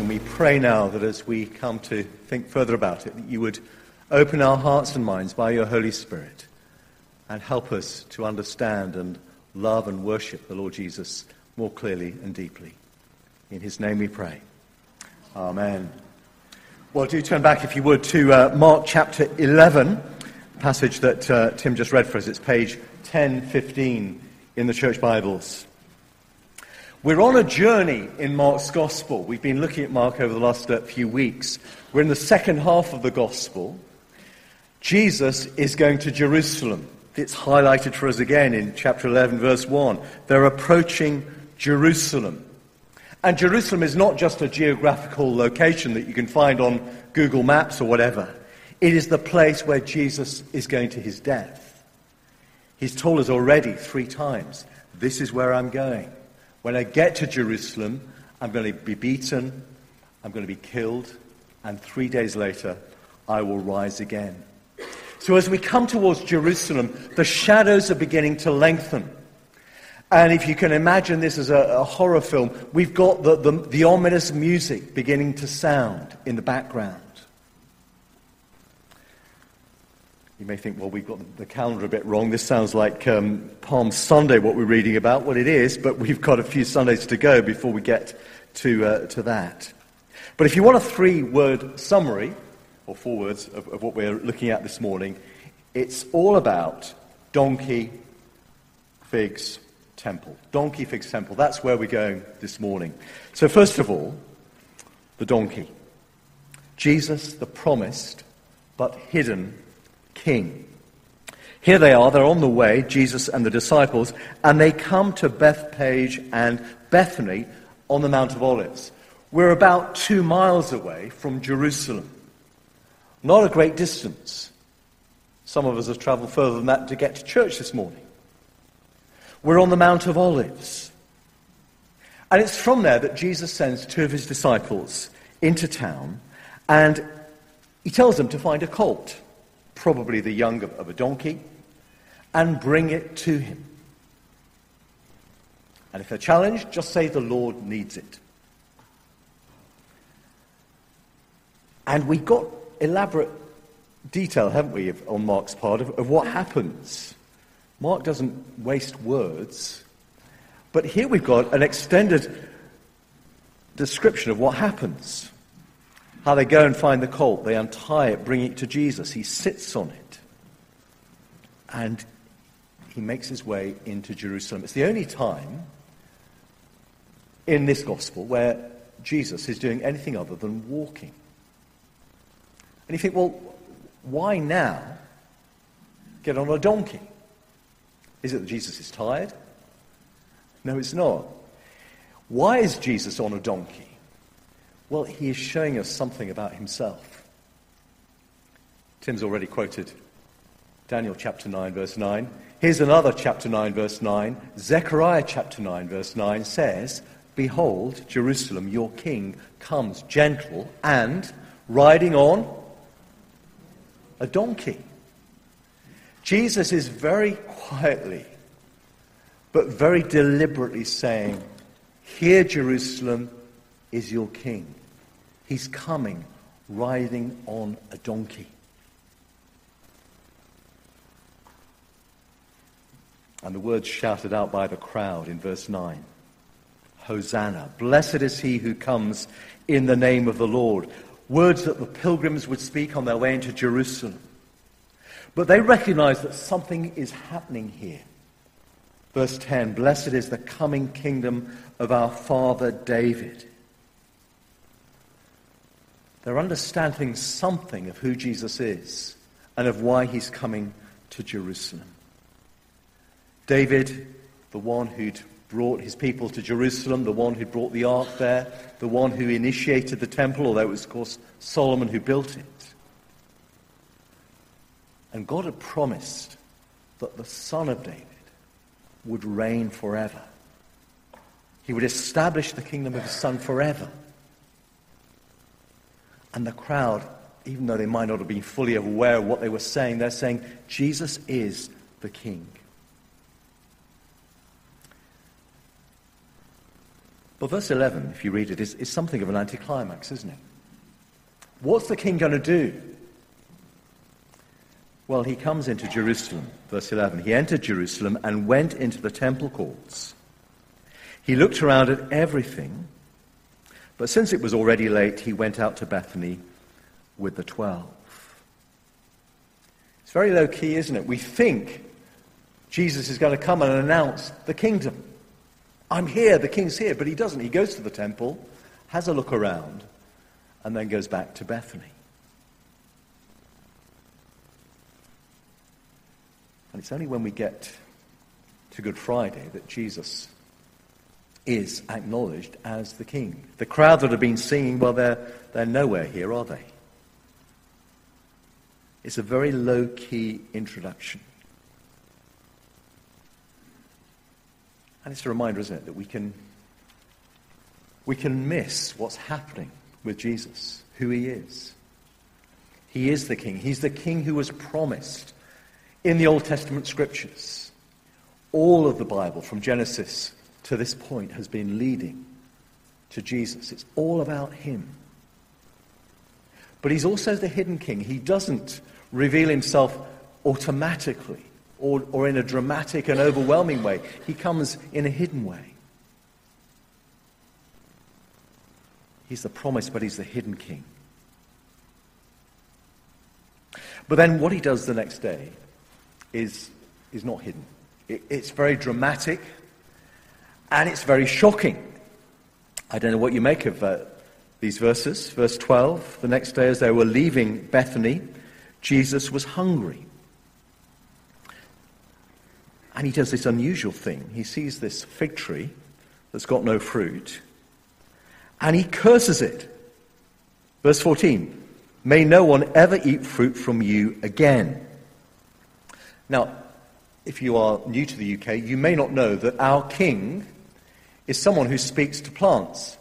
and we pray now that as we come to think further about it, that you would open our hearts and minds by your Holy Spirit and help us to understand and love and worship the Lord Jesus more clearly and deeply. In his name we pray. Amen. Well, do turn back, if you would, to Mark chapter 11, passage that Tim just read for us. It's page 1015 in the church Bibles. We're on a journey in Mark's Gospel. We've been looking at Mark over the last few weeks. We're in the second half of the Gospel. Jesus is going to Jerusalem. It's highlighted for us again in chapter 11, verse 1. They're approaching Jerusalem. And Jerusalem is not just a geographical location that you can find on Google Maps or whatever. It is the place where Jesus is going to his death. He's told us already 3 times, this is where I'm going. When I get to Jerusalem, I'm going to be beaten, I'm going to be killed, and 3 days later, I will rise again. So as we come towards Jerusalem, the shadows are beginning to lengthen. And if you can imagine this as a horror film, we've got the ominous music beginning to sound in the background. You may think, well, we've got the calendar a bit wrong. This sounds like Palm Sunday, what we're reading about. Well, it is, but we've got a few Sundays to go before we get to that. But if you want a 3-word summary, or 4 words, of what we're looking at this morning, it's all about donkey, figs, temple. Donkey, figs, temple. That's where we're going this morning. So first of all, the donkey. Jesus, the promised but hidden King. Here they are, they're on the way, Jesus and the disciples, and they come to Bethphage and Bethany on the Mount of Olives. We're about 2 miles away from Jerusalem. Not a great distance. Some of us have travelled further than that to get to church this morning. We're on the Mount of Olives. And it's from there that Jesus sends 2 of his disciples into town, and he tells them to find a colt, probably the young of a donkey, and bring it to him. And if they're challenged, just say the Lord needs it. And we've got elaborate detail, haven't we, on Mark's part, of what happens. Mark doesn't waste words, but here we've got an extended description of what happens. How they go and find the colt, they untie it, bring it to Jesus. He sits on it, and he makes his way into Jerusalem. It's the only time in this gospel where Jesus is doing anything other than walking. And you think, well, why now get on a donkey? Is it that Jesus is tired? No, it's not. Why is Jesus on a donkey? Well, he is showing us something about himself. Tim's already quoted Daniel chapter 9, verse 9. Here's another chapter 9, verse 9. Zechariah chapter 9, verse 9 says, "Behold, Jerusalem, your king, comes gentle and riding on a donkey." Jesus is very quietly, but very deliberately saying, here, Jerusalem, is your king. He's coming, riding on a donkey. And the words shouted out by the crowd in verse 9. Hosanna, blessed is he who comes in the name of the Lord. Words that the pilgrims would speak on their way into Jerusalem. But they recognize that something is happening here. Verse 10, blessed is the coming kingdom of our father David. They're understanding something of who Jesus is and of why he's coming to Jerusalem. David, the one who'd brought his people to Jerusalem, the one who brought the ark there, the one who initiated the temple, although it was, of course, Solomon who built it. And God had promised that the son of David would reign forever. He would establish the kingdom of his son forever. And the crowd, even though they might not have been fully aware of what they were saying, they're saying, Jesus is the king. But verse 11, if you read it, is something of an anticlimax, isn't it? What's the king going to do? Well, he comes into Jerusalem, verse 11. He entered Jerusalem and went into the temple courts. He looked around at everything, but since it was already late, he went out to Bethany with the 12. It's very low key, isn't it? We think Jesus is going to come and announce the kingdom. I'm here, the king's here, but he doesn't. He goes to the temple, has a look around, and then goes back to Bethany. And it's only when we get to Good Friday that Jesus is acknowledged as the king. The crowd that have been singing, well, they're nowhere here, are they? It's a very low-key introduction. And it's a reminder, isn't it, that we can miss what's happening with Jesus, who he is. He is the king. He's the king who was promised in the Old Testament scriptures. All of the Bible, from Genesis to this point, has been leading to Jesus. It's all about him. But he's also the hidden king. He doesn't reveal himself automatically or in a dramatic and overwhelming way. He comes in a hidden way. He's the promise, but he's the hidden king. But then what he does the next day is not hidden. It's very dramatic, and it's very shocking. I don't know what you make of these verses. Verse 12, the next day as they were leaving Bethany, Jesus was hungry. And he does this unusual thing. He sees this fig tree that's got no fruit, and he curses it. Verse 14, may no one ever eat fruit from you again. Now, if you are new to the UK, you may not know that our king is someone who speaks to plants.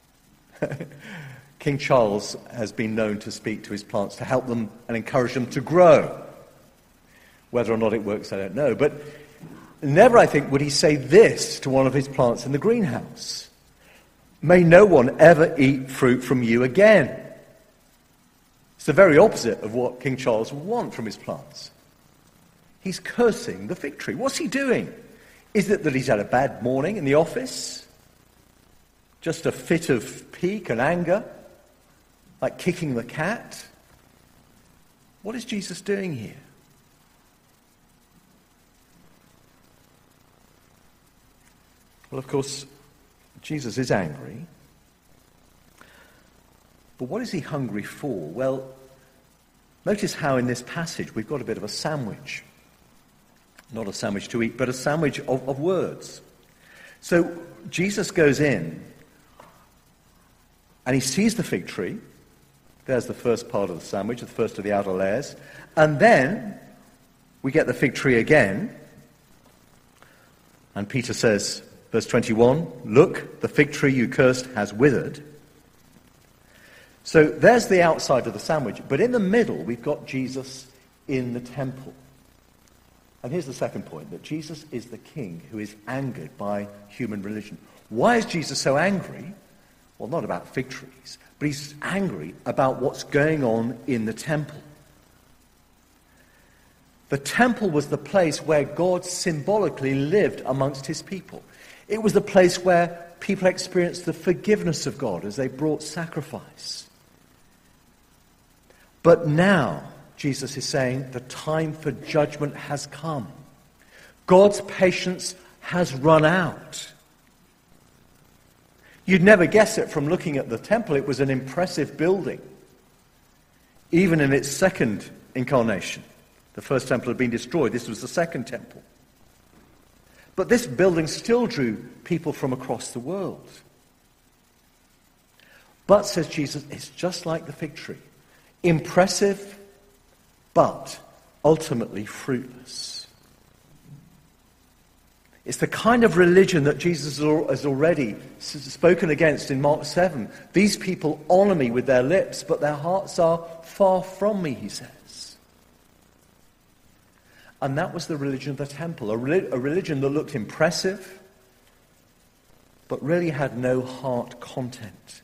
King Charles has been known to speak to his plants to help them and encourage them to grow. Whether or not it works, I don't know. But never, I think, would he say this to one of his plants in the greenhouse. May no one ever eat fruit from you again. It's the very opposite of what King Charles would want from his plants. He's cursing the fig tree. What's he doing? Is it that he's had a bad morning in the office? Just a fit of pique and anger? Like kicking the cat? What is Jesus doing here? Well, of course, Jesus is angry. But what is he hungry for? Well, notice how in this passage we've got a bit of a sandwich. Not a sandwich to eat, but a sandwich of words. So Jesus goes in and he sees the fig tree. There's the first part of the sandwich, the first of the outer layers. And then we get the fig tree again. And Peter says, verse 21, look, the fig tree you cursed has withered. So there's the outside of the sandwich. But in the middle, we've got Jesus in the temple. And here's the second point, that Jesus is the king who is angered by human religion. Why is Jesus so angry? Well, not about fig trees, but he's angry about what's going on in the temple. The temple was the place where God symbolically lived amongst his people. It was the place where people experienced the forgiveness of God as they brought sacrifice. But now, Jesus is saying, the time for judgment has come. God's patience has run out. You'd never guess it from looking at the temple. It was an impressive building. Even in its second incarnation. The first temple had been destroyed. This was the second temple. But this building still drew people from across the world. But, says Jesus, it's just like the fig tree. Impressive, but ultimately fruitless. It's the kind of religion that Jesus has already spoken against in Mark 7. These people honor me with their lips, but their hearts are far from me, he says. And that was the religion of the temple, a religion that looked impressive, but really had no heart content.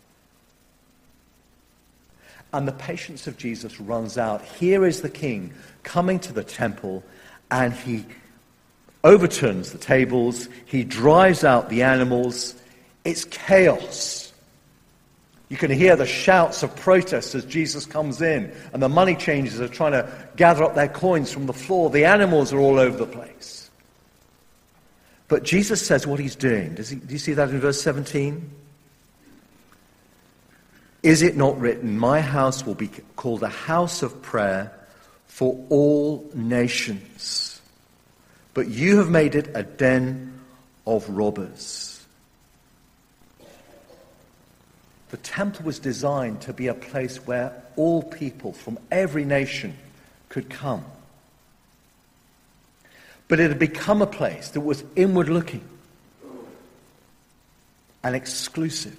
And the patience of Jesus runs out. Here is the king coming to the temple, and he overturns the tables, he drives out the animals. It's chaos. You can hear the shouts of protest as Jesus comes in, and the money changers are trying to gather up their coins from the floor. The animals are all over the place. But Jesus says what he's doing. Do you see that in verse 17? Is it not written, my house will be called a house of prayer for all nations, but you have made it a den of robbers. The temple was designed to be a place where all people from every nation could come. But it had become a place that was inward-looking and exclusive.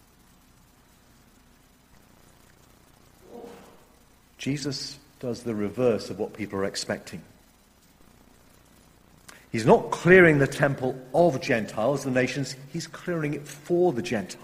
Jesus does the reverse of what people are expecting. He's not clearing the temple of Gentiles, the nations. He's clearing it for the Gentiles.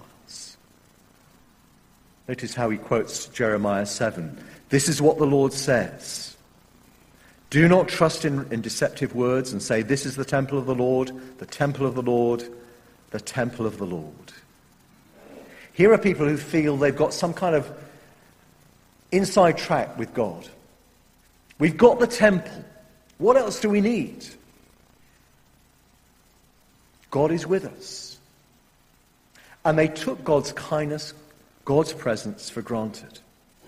Notice how he quotes Jeremiah 7. This is what the Lord says. Do not trust in deceptive words and say, this is the temple of the Lord, the temple of the Lord, the temple of the Lord. Here are people who feel they've got some kind of inside track with God. We've got the temple. What else do we need? God is with us. And they took God's kindness, God's presence for granted.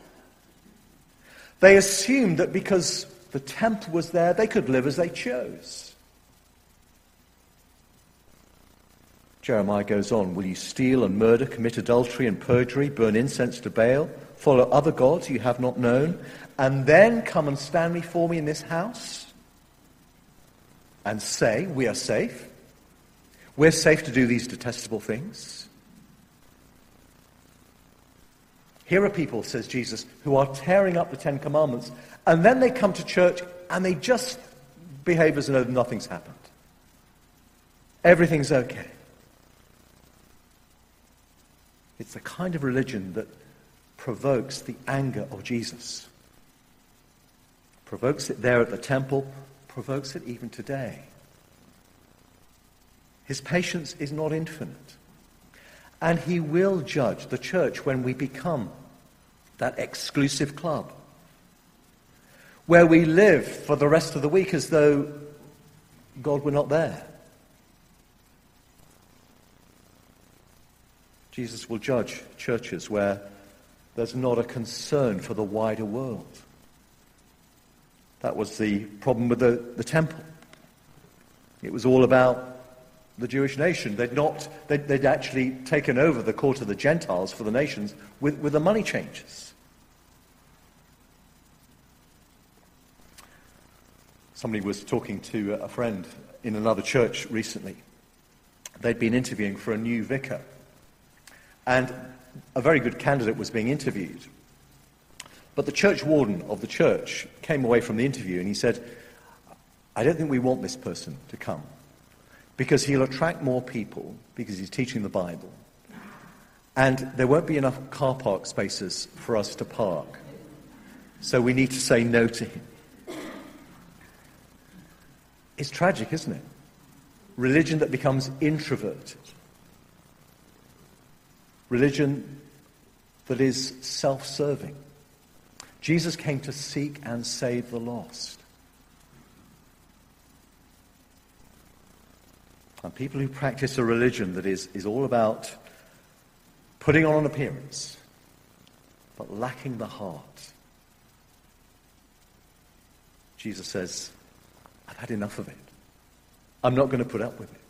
They assumed that because the temple was there, they could live as they chose. Jeremiah goes on, will you steal and murder, commit adultery and perjury, burn incense to Baal, follow other gods you have not known, and then come and stand before me in this house and say, we are safe? We're safe to do these detestable things? Here are people, says Jesus, who are tearing up the Ten Commandments, and then they come to church and they just behave as though nothing's happened. Everything's okay. It's the kind of religion that provokes the anger of Jesus. Provokes it there at the temple, provokes it even today. His patience is not infinite. And he will judge the church when we become that exclusive club, where we live for the rest of the week as though God were not there. Jesus will judge churches where there's not a concern for the wider world. That was the problem with the temple. It was all about the Jewish nation. They'd actually taken over the court of the Gentiles for the nations with the money changers. Somebody was talking to a friend in another church recently. They'd been interviewing for a new vicar. And a very good candidate was being interviewed. But the church warden of the church came away from the interview and he said, I don't think we want this person to come, because he'll attract more people because he's teaching the Bible. And there won't be enough car park spaces for us to park. So we need to say no to him. It's tragic, isn't it? Religion that becomes introverted. Religion that is self-serving. Jesus came to seek and save the lost. And people who practice a religion that is all about putting on an appearance, but lacking the heart. Jesus says, I've had enough of it. I'm not going to put up with it.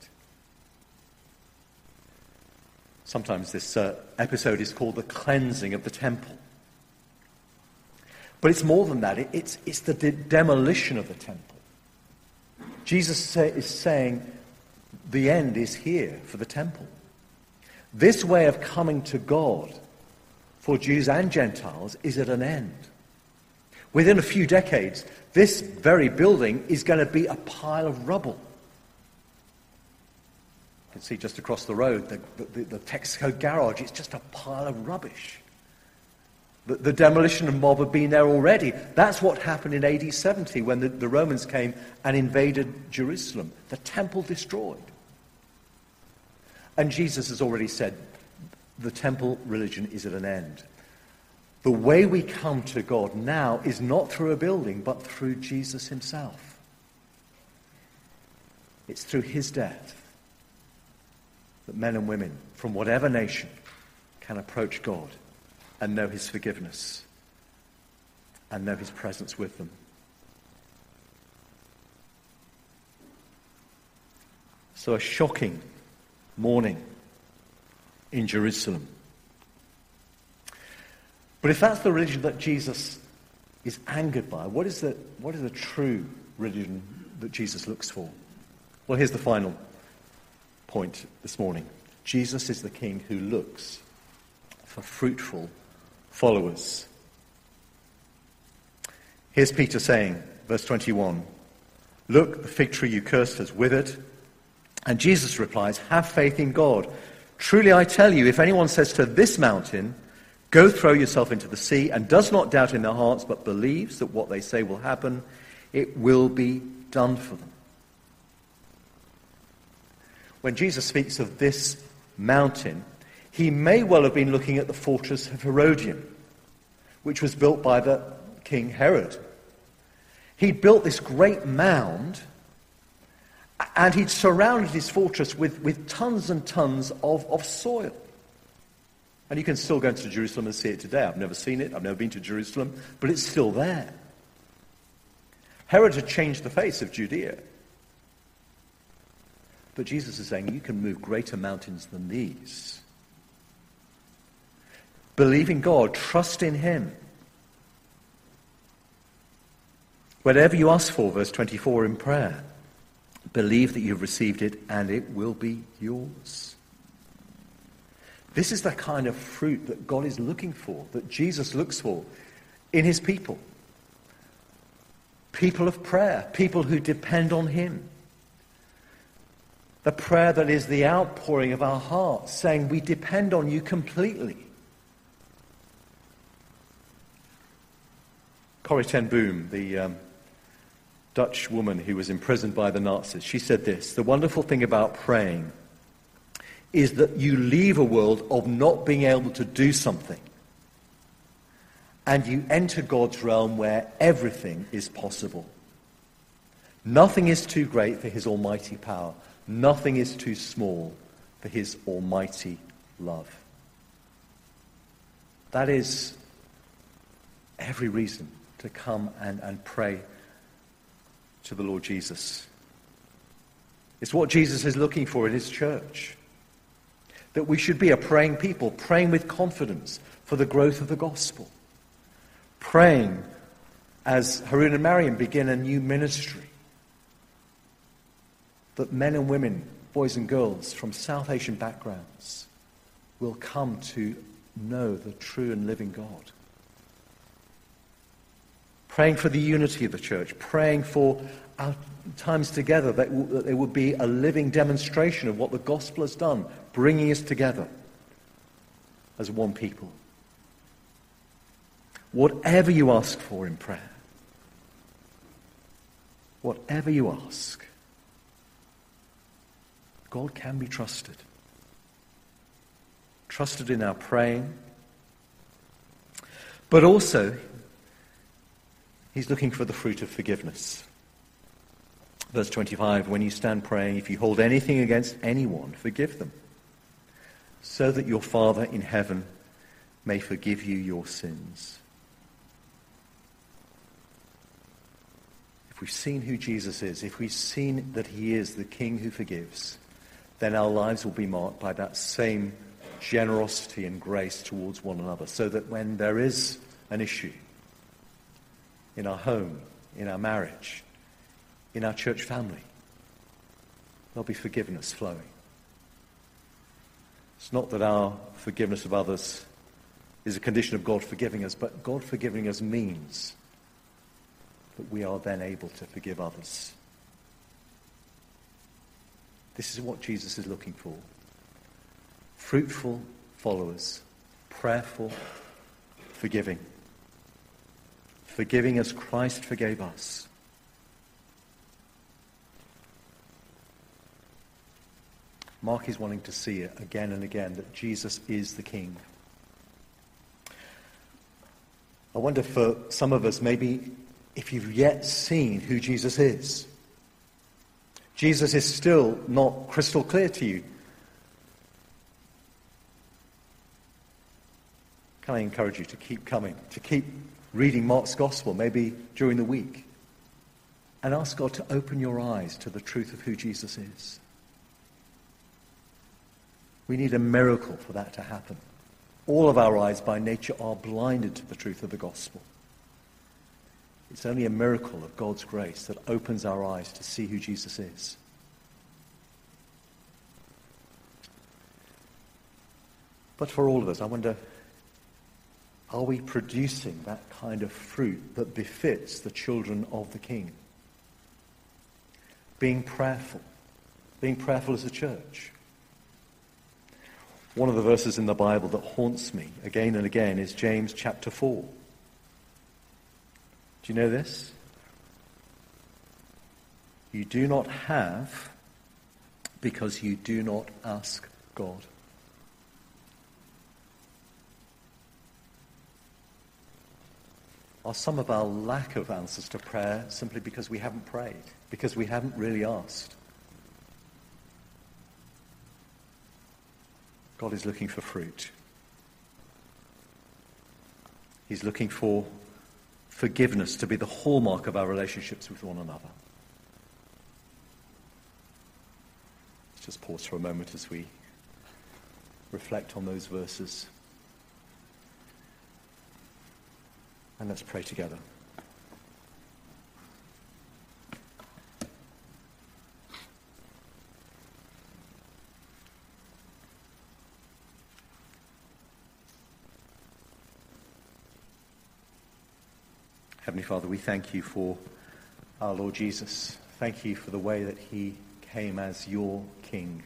Sometimes this episode is called the cleansing of the temple. But it's more than that. It's the demolition of the temple. Jesus is saying the end is here for the temple. This way of coming to God for Jews and Gentiles is at an end. Within a few decades, this very building is going to be a pile of rubble. can see just across the road, the Texaco garage, it's just a pile of rubbish. The demolition mob had been there already. That's what happened in AD 70 when the Romans came and invaded Jerusalem. The temple destroyed. And Jesus has already said the temple religion is at an end. The way we come to God now is not through a building, but through Jesus himself. It's through his death that men and women from whatever nation can approach God and know his forgiveness and know his presence with them. So a shocking morning in Jerusalem. But if that's the religion that Jesus is angered by, what is the true religion that Jesus looks for? Well, here's the final point this morning. Jesus is the king who looks for fruitful followers. Here's Peter saying, verse 21, "Look, the fig tree you cursed has withered." And Jesus replies, "Have faith in God. Truly I tell you, if anyone says to this mountain, 'Go throw yourself into the sea,' and does not doubt in their hearts, but believes that what they say will happen, it will be done for them." When Jesus speaks of this mountain, he may well have been looking at the fortress of Herodium, which was built by the King Herod. He'd built this great mound, and he'd surrounded his fortress with tons and tons of soil. And you can still go into Jerusalem and see it today. I've never seen it, I've never been to Jerusalem, but it's still there. Herod had changed the face of Judea. But Jesus is saying, you can move greater mountains than these. Believe in God, trust in him. Whatever you ask for, verse 24 in prayer, believe that you've received it and it will be yours. This is the kind of fruit that God is looking for, that Jesus looks for in his people. People of prayer, people who depend on him. The prayer that is the outpouring of our hearts, saying we depend on you completely. Corrie ten Boom, the Dutch woman who was imprisoned by the Nazis, she said this: "The wonderful thing about praying is that you leave a world of not being able to do something, and you enter God's realm where everything is possible. Nothing is too great for his almighty power. Nothing is too small for his almighty love." That is every reason to come and pray to the Lord Jesus. It's what Jesus is looking for in his church. That we should be a praying people, praying with confidence for the growth of the gospel. Praying as Harun and Mariam begin a new ministry. That men and women, boys and girls from South Asian backgrounds will come to know the true and living God. Praying for the unity of the church, praying for our times together, that there would be a living demonstration of what the gospel has done, bringing us together as one people. Whatever you ask for in prayer, whatever you ask, God can be trusted. Trusted in our praying. But also, he's looking for the fruit of forgiveness. Verse 25, "When you stand praying, if you hold anything against anyone, forgive them, so that your Father in heaven may forgive you your sins." If we've seen who Jesus is, if we've seen that he is the King who forgives, then our lives will be marked by that same generosity and grace towards one another, so that when there is an issue in our home, in our marriage, in our church family, there'll be forgiveness flowing. It's not that our forgiveness of others is a condition of God forgiving us, but God forgiving us means that we are then able to forgive others. This is what Jesus is looking for. Fruitful followers, prayerful, forgiving. Forgiving as Christ forgave us. Mark is wanting to see it again and again, that Jesus is the King. I wonder for some of us, maybe if you've yet seen who Jesus is. Jesus is still not crystal clear to you. Can I encourage you to keep coming, to keep reading Mark's Gospel, maybe during the week, and ask God to open your eyes to the truth of who Jesus is. We need a miracle for that to happen. All of our eyes by nature are blinded to the truth of the gospel. It's only a miracle of God's grace that opens our eyes to see who Jesus is. But for all of us, I wonder, are we producing that kind of fruit that befits the children of the King? Being prayerful as a church. One of the verses in the Bible that haunts me again and again is James chapter 4. Do you know this? You do not have because you do not ask God. Are some of our lack of answers to prayer simply because we haven't prayed, because we haven't really asked? God is looking for fruit. He's looking for forgiveness to be the hallmark of our relationships with one another. Let's just pause for a moment as we reflect on those verses. And let's pray together. Heavenly Father, we thank you for our Lord Jesus. Thank you for the way that he came as your King.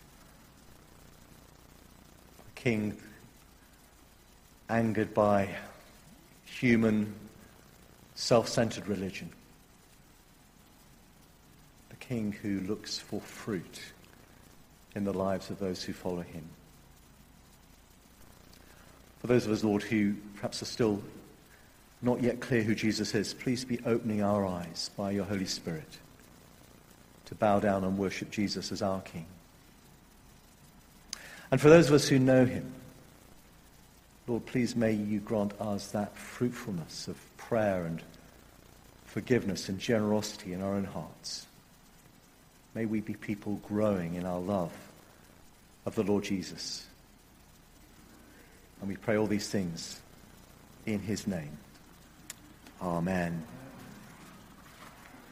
A King angered by human, self-centered religion. A King who looks for fruit in the lives of those who follow him. For those of us, Lord, who perhaps are still not yet clear who Jesus is, please be opening our eyes by your Holy Spirit to bow down and worship Jesus as our King. And for those of us who know him, Lord, please may you grant us that fruitfulness of prayer and forgiveness and generosity in our own hearts. May we be people growing in our love of the Lord Jesus. And we pray all these things in his name. Amen.